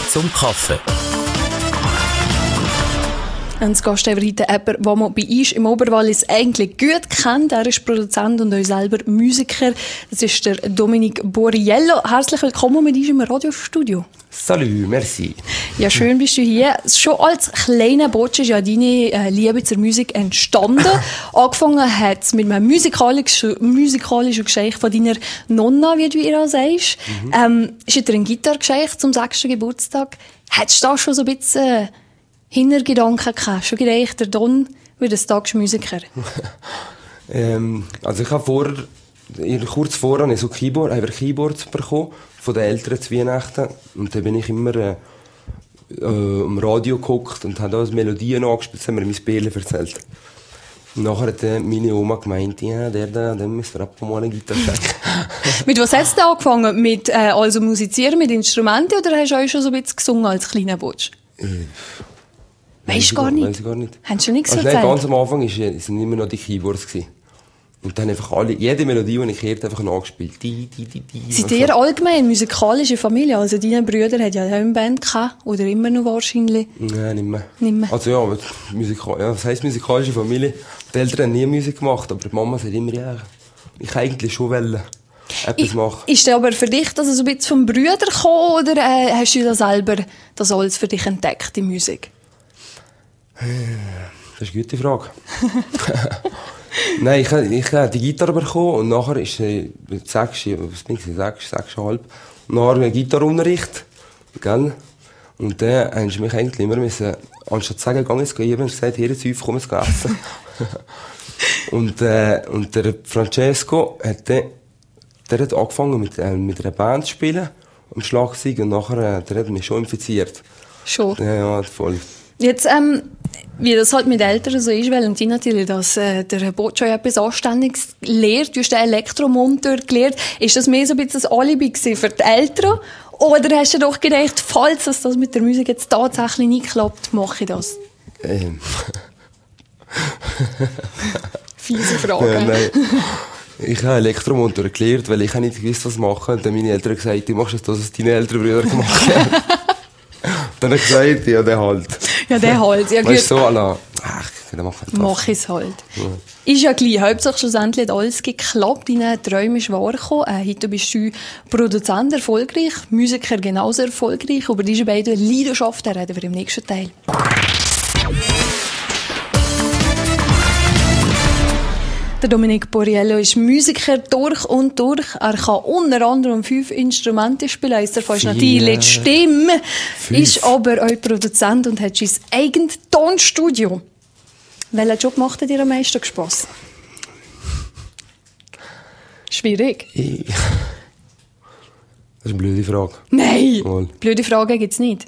zum Kaffee. Und das Gast heute jemand, den man bei uns im Oberwallis eigentlich gut kennt. Er ist Produzent und auch selber Musiker. Das ist der Dominic Borriello. Herzlich willkommen mit uns im Radiostudio. Salut, merci. Ja, schön bist du hier. Schon als kleiner Botsch ist ja deine Liebe zur Musik entstanden. Angefangen hat es mit einem musikalischen Geschichte von deiner Nonna, wie du ihr auch sagst. Ist dir eine Gitarre geschenkt zum 6. Geburtstag? Hättest du da schon so ein bisschen Hintergedanken gehabt? Schon gedacht, der Don wird ein Tag Musiker? Also ich habe kurz vorher habe ich so Keyboards bekommen von den Eltern zu Weihnachten. Und dann bin ich immer am Radio geguckt und habe da Melodien angespielt, das haben mir mein Bärle erzählt. Und nachher hat meine Oma gemeint, ja, dem müssen wir ab mal eine Gitarre schenken. Mit was hast du angefangen? Mit also musizieren, mit Instrumenten, oder hast du auch schon so ein bisschen gesungen als kleiner Butsch? Weißt du gar nicht? Weiss ich gar nicht. Hast du nichts erzählt? erzählt? Ganz am Anfang waren immer noch die Keyboards gewesen. Und dann einfach jede Melodie, die ich hörte, einfach nachgespielt. Seid ihr allgemein musikalische Familie? Also deine Brüder hatten ja auch eine Band gehabt, oder immer noch wahrscheinlich? Nein, nicht mehr. Nicht mehr. Also ja, was heisst musikalische Familie? Die Eltern haben nie Musik gemacht, aber die Mama sagt immer, ja, ich eigentlich schon etwas machen. Ist das aber für dich das so ein bisschen vom Brüder gekommen, oder hast du da selber das alles für dich entdeckt, die Musik? Das ist eine gute Frage. Nein, ich habe die Gitarre bekommen und nachher ist sie mit 6,5 und nachher Gitarrenunterricht, gell? Und dann haben sie mich eigentlich immer müssen, anstatt zu sagen, geh jetzt üben, gesagt, hier ist 5, komm jetzt essen. und der Francesco hat angefangen mit einer Band zu spielen, am Schlagzeug, und nachher der hat mich schon infiziert. Schon? Ja, voll. Jetzt, wie das halt mit Eltern so ist, weil die natürlich, dass der Botsch etwas Anständiges lehrt, du hast den Elektromonteur gelehrt. Ist das mehr so ein bisschen ein Alibi für die Eltern? Oder hast du doch gedacht, falls das mit der Musik jetzt tatsächlich nicht klappt, mache ich das? Fiese Frage. Nein. Ich habe Elektromonteur gelehrt, weil ich nicht gewusst, was machen. Und dann meine Eltern gesagt, du machst das, was deine älteren Brüder gemacht haben. Dann habe ich gesagt, ja, der halt. Ja, der halt. Ja, weißt du, so la, ach, dann mach ich es halt. Ja. Ist ja gleich. Hauptsache schlussendlich hat alles geklappt. Deine Träume ist wahr gekommen. Heute bist du Produzent erfolgreich, Musiker genauso erfolgreich. Über diese beiden Leidenschaften reden wir im nächsten Teil. Der Dominic Borriello ist Musiker durch und durch. Er kann unter anderem 5 Instrumente spielen. Eines davon ist natürlich die Stimme. 5. Ist aber auch Produzent und hat sein eigenes Tonstudio. Welcher Job macht dir am meisten Spass? Schwierig. Das ist eine blöde Frage. Nein! Mal. Blöde Fragen gibt es nicht.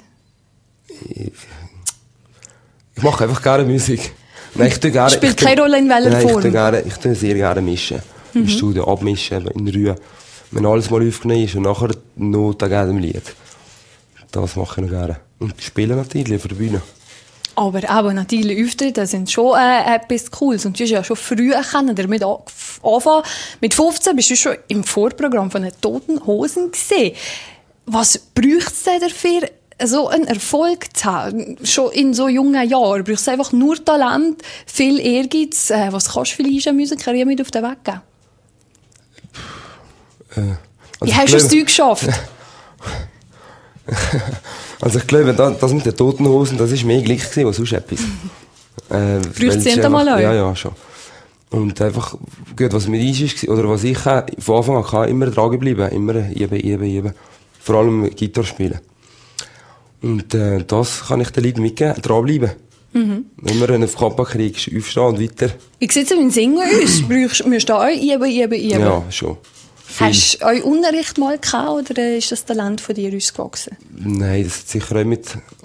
Ich mache einfach gerne Musik. Nein, spielt keine Rolle in welcher Form? Ich tue sehr gerne mischen. Im Studio abmischen, in Ruhe. Wenn alles mal aufgenommen ist und nachher Noten geben im Lied. Das mache ich noch gerne. Und spielen natürlich auf der Bühne. Aber eben, natürlich Auftritte sind schon etwas Cooles. Und du hast ja schon früh damit anfangen. Mit 15 bist du schon im Vorprogramm von den Toten Hosen gesehen. Was braucht es denn dafür, so einen Erfolg zu haben? Schon in so jungen Jahren brauchst du einfach nur Talent, viel Ehrgeiz. Was kannst du vielleicht eine Musikkarriere mit auf den Weg geben? Wie hast du es geschafft? Also ich glaube, das mit den Toten Hosen, das war mehr Glück gewesen, als sonst etwas. Braucht es mal auch? Ja, schon. Und einfach, gut, was mir ist, oder was ich von Anfang an kann, immer dran geblieben, immer üben. Vor allem Gitarre spielen. Und das kann ich den Leuten mitgeben, dranbleiben. Wenn man einen auf Kappa kriegst, aufstehen und weiter. Wie sieht es mit Singen aus? Musst du auch üben? Ja, schon. Viel. Hast du euch Unterricht mal gehabt, oder ist das Talent von dir ausgewachsen? Nein, das hat sicher auch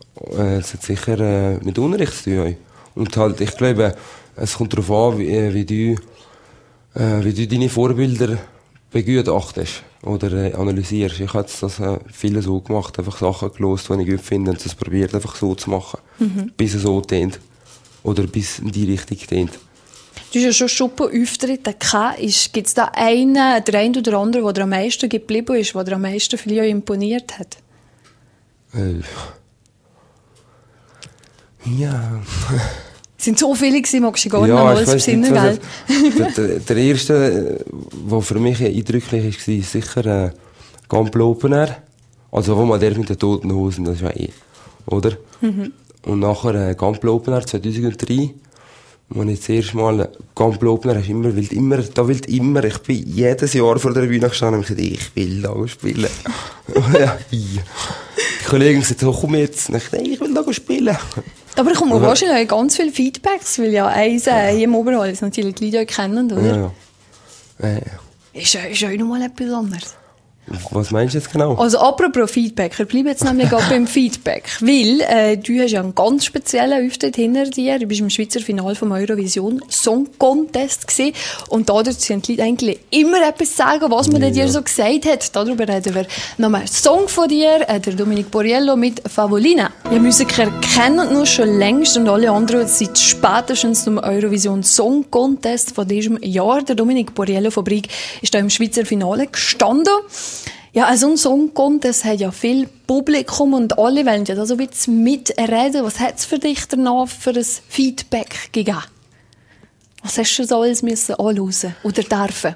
mit Unterricht zu tun. Und halt, ich glaube, es kommt darauf an, wie du deine Vorbilder begutachtest oder analysierst. Ich habe das viele so gemacht, einfach Sachen gelöst, die ich gut finde, und das probiert einfach so zu machen, bis es so tönt oder bis in die Richtung tönt. Du hast ja schon Schuppen-Auftritte gehabt. Gibt es da der eine oder andere, der dir am meisten geblieben ist, der dir am meisten vielleicht imponiert hat? Ja. Es sind so viele gewesen, magst du gar nicht mehr alles besinnen, gell? Der erste, der für mich eindrücklich war, ist sicher Gampel Open Air. Also, wo man der mit den Toten Hosen, das ist ja oder? Mhm. Und nachher Gampel Open Air 2003. Wo ich das erste Mal Gampel Open Air, ich bin jedes Jahr vor der Bühne gestanden und gesagt, ich will da spielen. Ja, die Kollegen sagten, komm jetzt. Und ich dachte, ich will da spielen. Aber ich komme wahrscheinlich ganz viele Feedbacks, weil ja eins hier im Oberhall ist natürlich die Leute auch kennen, oder? Ja. Ist auch nochmal etwas anderes. Was meinst du jetzt genau? Also apropos Feedback, wir bleiben jetzt nämlich gerade beim Feedback, weil du hast ja einen ganz speziellen Auftritt hinter dir, du bist im Schweizer Finale vom Eurovision Song Contest gewesen und da sind die Leute eigentlich immer etwas sagen, was man dir so gesagt hat. Darüber reden wir nochmal. Song von dir, der Dominic Borriello mit Favolina. Ja, Musiker kennen uns schon längst und alle anderen seit spätestens zum Eurovision Song Contest von diesem Jahr. Der Dominic Borriello von Brig ist da im Schweizer Finale gestanden. Ja, also ein Song-Contest hat ja viel Publikum und alle wollen ja da so ein bisschen mitreden. Was hat es für dich danach für ein Feedback gegeben? Was hast du so alles anhören oder dürfen?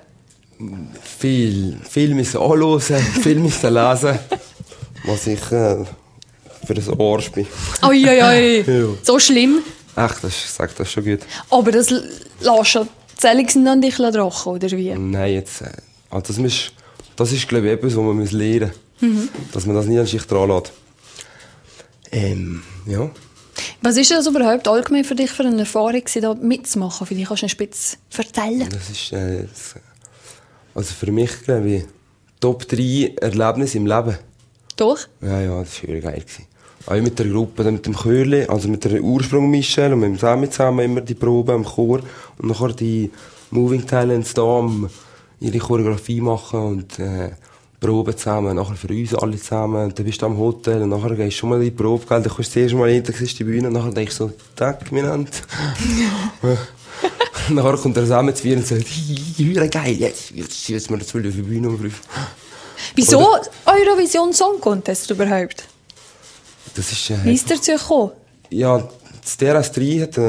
Viel müssen anhören, viel müssen lesen, was ich für ein Arsch bin. Oi. Ja. So schlimm? Echt, das sagt das schon gut. Aber das lässt ja Zählungen an dich drachen, oder wie? Nein, jetzt, also das ist, glaube ich, etwas, was man lernen muss. Mhm. Dass man das nicht an sich dran lässt. Ja. Was ist das überhaupt allgemein für dich für eine Erfahrung, da mitzumachen? Vielleicht kannst du ein bisschen erzählen. Das ist, also für mich, glaube ich, Top 3 Erlebnisse im Leben. Doch? Ja, das war wirklich geil. Auch mit der Gruppe, mit dem Chörli, also mit der Ursprung Michel und mit dem Sammy zusammen immer die Probe am Chor und nachher die Moving Talents da ihre Choreografie machen und Proben zusammen, nachher für uns alle zusammen. Und dann bist du am Hotel und nachher gehst du schon mal in die Probe, gell? Dann kommst du das erste Mal hin, dann siehst du die Bühne und nachher denkst du so, Tag, meine Hand. Und nachher kommt der zusammen zu mir und sagt, «Hüre geil, jetzt müssen wir das auf die Bühne umrufen.» Wieso Eurovision Song Contest überhaupt? Das ist, wie ist dazu gekommen? Ja, das DRS3 hat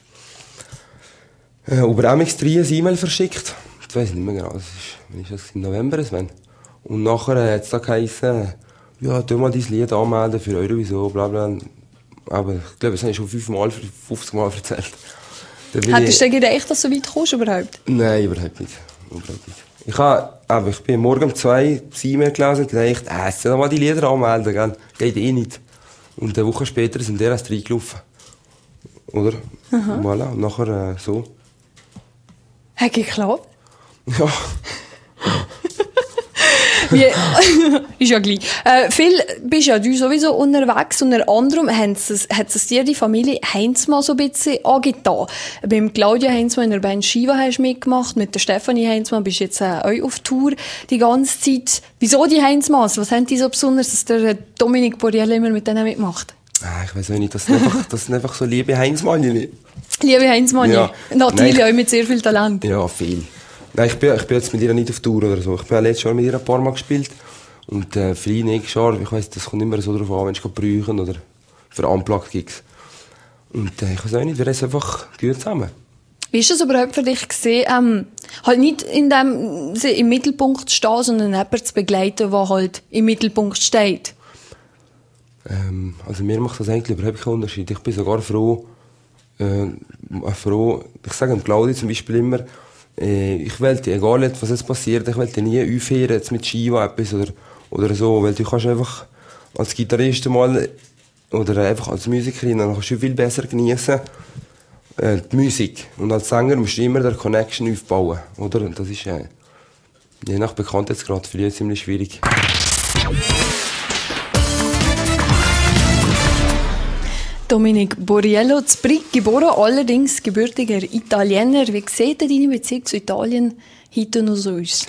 über MX3 ein E-Mail verschickt. Ich weiss nicht mehr genau, wann ist das? Im November, Sven. Und nachher hat es da geheißen, ja, tu mal dein Lied anmelden für Eurovision, bla bla. Aber ich glaube, das habe ich schon 50 Mal erzählt. Hättest du dir gedacht, dass du so weit kommst überhaupt? Nein, überhaupt nicht. Ich bin morgen um 2 das E-Mail gelesen und gedacht, soll mal die Lieder anmelden, gell? Geht eh nicht. Und eine Woche später sind die erst reingelaufen. Oder? Aha. Voilà. Und nachher so. Hat geklappt? Ja. Ist ja gleich. Viel bist ja du sowieso unterwegs. Unter anderem hat es dir die Familie Heinzmann so ein bisschen angetan. Beim Claudia Heinzmann in der Band Shiva hast du mitgemacht. Mit der Stefanie Heinzmann bist du jetzt auch auf Tour die ganze Zeit. Wieso die Heinzmanns? Was haben die so besonders, dass der Dominic Borriello immer mit denen mitmacht? Ich weiss auch nicht, das sind einfach so liebe Heinzmann. Liebe Heinzmann, ja. Natürlich auch mit sehr viel Talent. Ja, viel. Nein, ich bin jetzt mit ihr nicht auf Tour oder so. Ich bin letztes Jahr mit ihr ein paar Mal gespielt. Und für ihn nächstes Jahr, ich weiss, das kommt immer so darauf an, wenn ich brauchen oder für Unplugged-Gigs. Und ich weiss auch nicht, wir sind einfach gut zusammen. Wie ist das überhaupt für dich gesehen, halt nicht in dem im Mittelpunkt stehen, sondern jemanden zu begleiten, der halt im Mittelpunkt steht? Also mir macht das eigentlich überhaupt keinen Unterschied. Ich bin sogar froh, ich sage dem Claudia zum Beispiel immer, ich wollte, egal was jetzt passiert, ich wollte nie aufhören jetzt mit Shiva etwas oder so, weil du kannst einfach als Gitarrist mal oder einfach als Musikerin, dann kannst du viel besser genießen die Musik. Und als Sänger musst du immer der Connection aufbauen, oder? Und das ist je nach Bekanntheitsgrad für dich ziemlich schwierig. Dominic Borriello, zu Brig geboren, allerdings gebürtiger Italiener. Wie sieht denn deine Beziehung zu Italien heute noch so aus?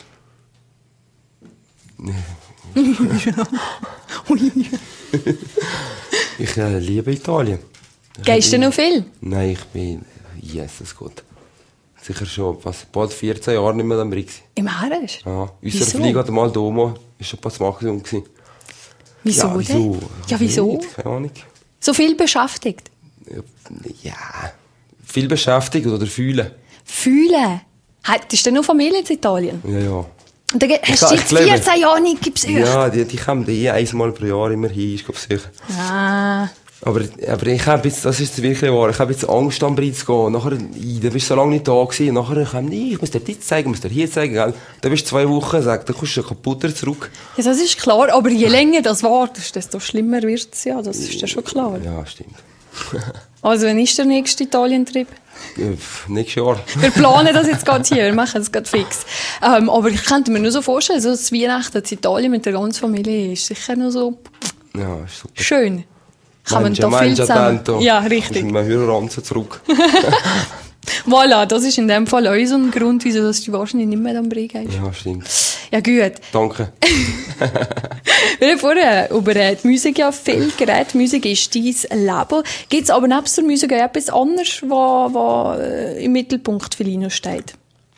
Ich liebe Italien. Gehst du noch viel? Nein, ich bin, Jesus Gott, sicher schon bald 14 Jahre nicht mehr am Brig. Im Ernst? Ja, unser Flieger hat mal Domo, war schon ein paar Maximum gewesen. Wieso ja, denn? Ja, wieso? Nicht, keine Ahnung. So viel beschäftigt. Ja, viel beschäftigt oder fühlen. Fühlen. Hattest du denn noch Familie in Italien? Ja, ja. Und dann hast du Ich seit glaube- 14 Jahren nicht besucht? Ja, die kommen einmal pro Jahr immer hin, ich glaube sicher. Ah. Aber ich habe jetzt, das ist wirklich wahr, ich habe jetzt Angst, am Brit zu gehen. Nachher, da bist du so lange nicht da gewesen. Nachher kommen ich muss dir das zeigen, muss dir hier zeigen, gell. Dann bist du 2 Wochen, dann kommst du kaputter zurück. Ja, das ist klar, aber je länger das wartest, desto schlimmer wird es ja, das ist ja schon klar. Ja, stimmt. Also, wann ist der nächste Italien-Trip? Nächstes Jahr. Wir planen das jetzt gerade hier, wir machen das gerade fix. Aber ich könnte mir nur so vorstellen, so das Weihnachten in Italien mit der ganzen Familie ist sicher noch so Ja, ist super. schön. Kann man da viel Mangia zusammen... tanto. Ja, richtig. Sind wir Hörranzen zurück. Voilà, das ist in dem Fall auch so ein Grund, wieso dass du wahrscheinlich nicht mehr am Brig hast. Ja, stimmt. Ja, gut. Danke. Wir haben vorher über die Musik ja viel geredet. Musik ist dein Leben. Gibt es aber neben der Musik auch etwas anderes, was im Mittelpunkt für Lino steht?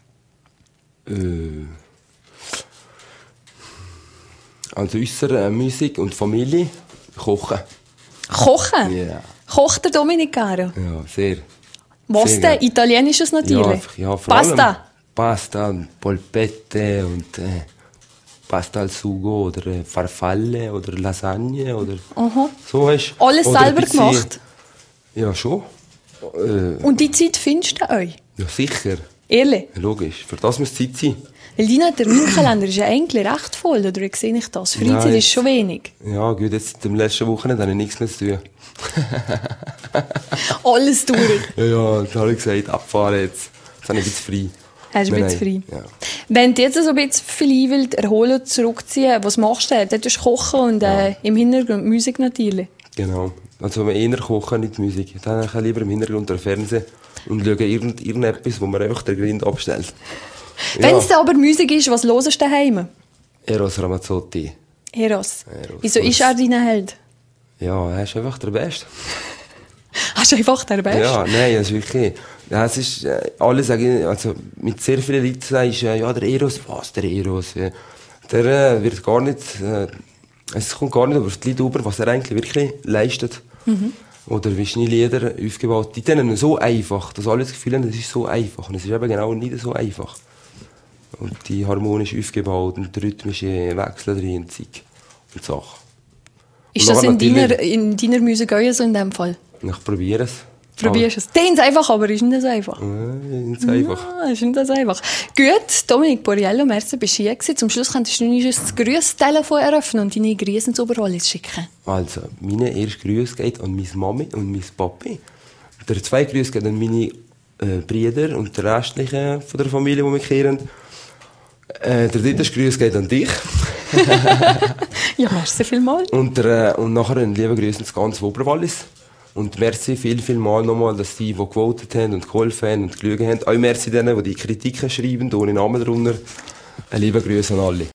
Also unsere Musik und Familie kochen. Kochen? Ja. Kocht der Dominik Caro? Ja, sehr. Was Sehr denn? gerne. Italienisches natürlich? Ja, vor allem Pasta? Pasta, Polpette und Pasta al Sugo oder Farfalle oder Lasagne oder so hast. Alles oder selber Pizzi. gemacht? Ja, schon. Und die Zeit findest du euch? Ja, sicher. Ehrlich? Logisch. Für das muss Zeit sein. Weil dein Terminkalender ist ja eigentlich recht voll, oder wie sehe ich das? Freizeit Nein. ist schon wenig. Ja, gut, jetzt am letzten Wochenende habe ich nichts mehr zu tun. Alles durch. Ja, da habe ich gesagt, abfahren jetzt. Jetzt habe ich ein bisschen frei. Hast du ein bisschen Nein, frei? Ja. Wenn du jetzt so ein bisschen viel willst, erholen und zurückziehen, was machst du denn? Dort ist Kochen und im Hintergrund Musik natürlich. Genau. Also wenn wir eher kochen, nicht Musik. Dann habe ich lieber im Hintergrund den Fernsehen und schaue irgendetwas, wo man einfach den Grind abstellt. Wenn es dann aber Musik ist, was hörst du daheim? Eros Ramazzotti. Eros. Eros. Wieso ist er dein Held? Ja, er ist einfach der Beste. Hast du einfach der Beste? Ja, nein, das ist wirklich... Ja, es ist, alle sagen, also mit sehr vielen Leuten sagst ja, der Eros, was, der Eros? Ja. Der wird gar nicht... es kommt gar nicht über die Leute rüber, was er eigentlich wirklich leistet. Oder wie Schneelieder aufgebaut. Die sind so einfach, dass alle das Gefühl haben, es ist so einfach. Und es ist eben genau nicht so einfach. Und die harmonisch aufgebaut und rhythmische Wechsel drin und Zeug und Sachen. Ist Und das nachher in deiner Musik auch so in dem Fall? Ich probiere es. Probierst du es? Dehn's einfach, aber ist nicht so einfach. Nicht einfach. Ah, ist nicht so einfach. Gut, Dominik Borriello, merci, bist du hier gewesen. Zum Schluss könntest du uns das Grüßtelefon eröffnen und deine Grüße ins Oberholz schicken. Also, meine erste Grüße geht an meine Mami und mein Papi. Der zweite Grüße geht an meine Brüder und der restlichen von der Familie, die mich kennen. Der dritte Grüße geht an dich. Ja, merci vielmals. Und nachher ein lieber Grüße ins ganze Oberwallis. Und merci viel mal nochmal, dass die gewotet haben und geholfen haben und geschaut haben. Auch merci denen, die die Kritiken schreiben, ohne Namen drunter. Ein lieber Grüße an alle.